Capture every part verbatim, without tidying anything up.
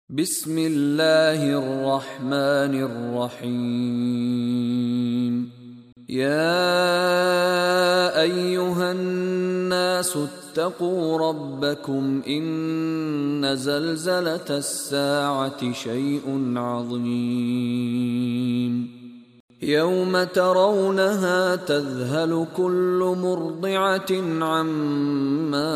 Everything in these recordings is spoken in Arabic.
بسم الله الرحمن الرحيم. يا أيها الناس اتقوا ربكم إن زلزلة الساعة شيء عظيم يوم ترونها تذهل كل مرضعة عما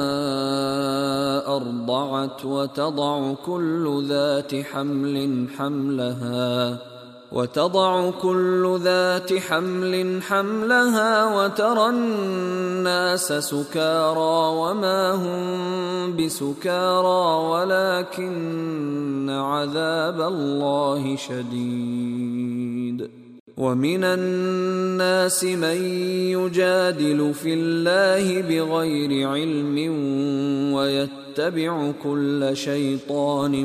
أرضعت وتضع كل ذات حمل حملها وتضع كل ذات حمل حملها وترى الناس سكارى وما هم بسكارى ولكن عذاب الله شديد. ومن الناس من يجادل في الله بغير علم ويتبع كل شيطان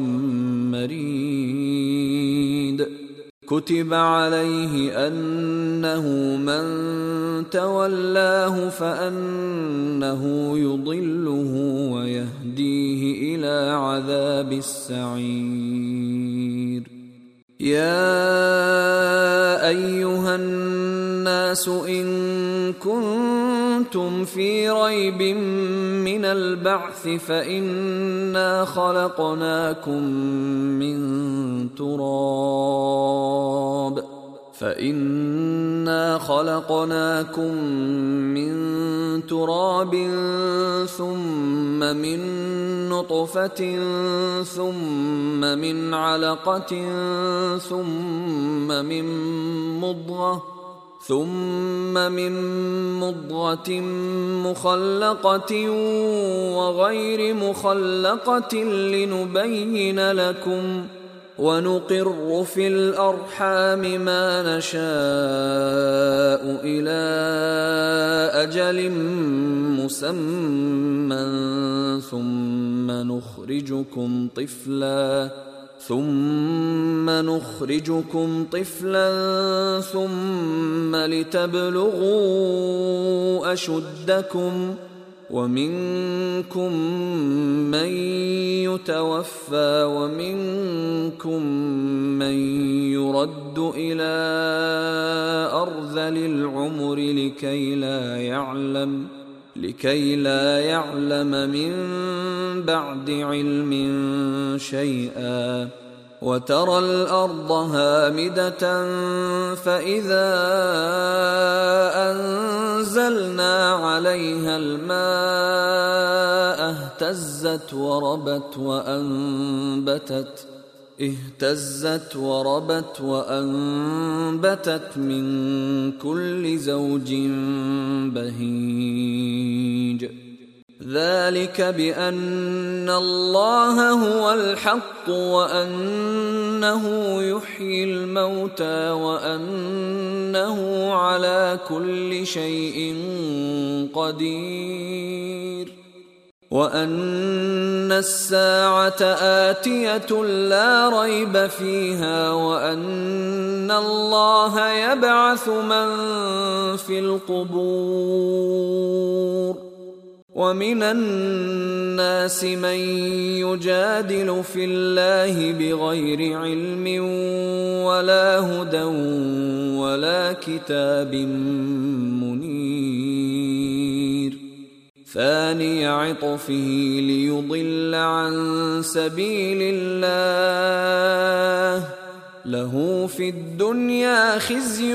مريد. كتب عليه أنه من تولاه فأنه يضله ويهديه إلى عذاب السعير. يا أيها الناس إن كنتم في ريب من البعث فإنا خلقناكم من تراب فإنا خلقناكم من تراب ثم من نطفة ثم من علقة ثم من مضغة ثم من مضغة مخلقة وغير مخلقة لنبين لكم ونقر في الأرحام ما نشاء إلى أجل مسمى ثم نخرجكم طفلا ثم نخرجكم طفلا ثم لتبلغوا أشدكم ومنكم من يتوفى ومنكم من يرد إلى أرذل العمر لكي لا يعلم لكي لا يعلم من بعد علم شيئا. وترى الأرض هامدة فإذا أنزلنا عليها الماء اهتزت وربت وأنبتت اهتزت وربت وأنبتت من كل زوج بهيج. ذلك بأن الله هو الحق وأنه يحيي الموتى وأنه على كل شيء قدير وأن الساعة آتية لا ريب فيها وأن الله يبعث من في القبور. ومن الناس من يجادل في الله بغير علم ولا هدى ولا كتاب منير. ثاني عطفه ليضل عن سبيل الله له في الدنيا خزي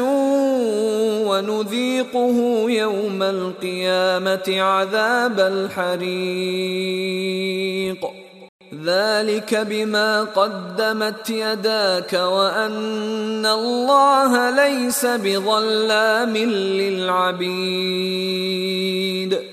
ونذيقه يوم القيامة عذاب الحريق. ذلك بما قدمت يداك وأن الله ليس بظلام للعبيد.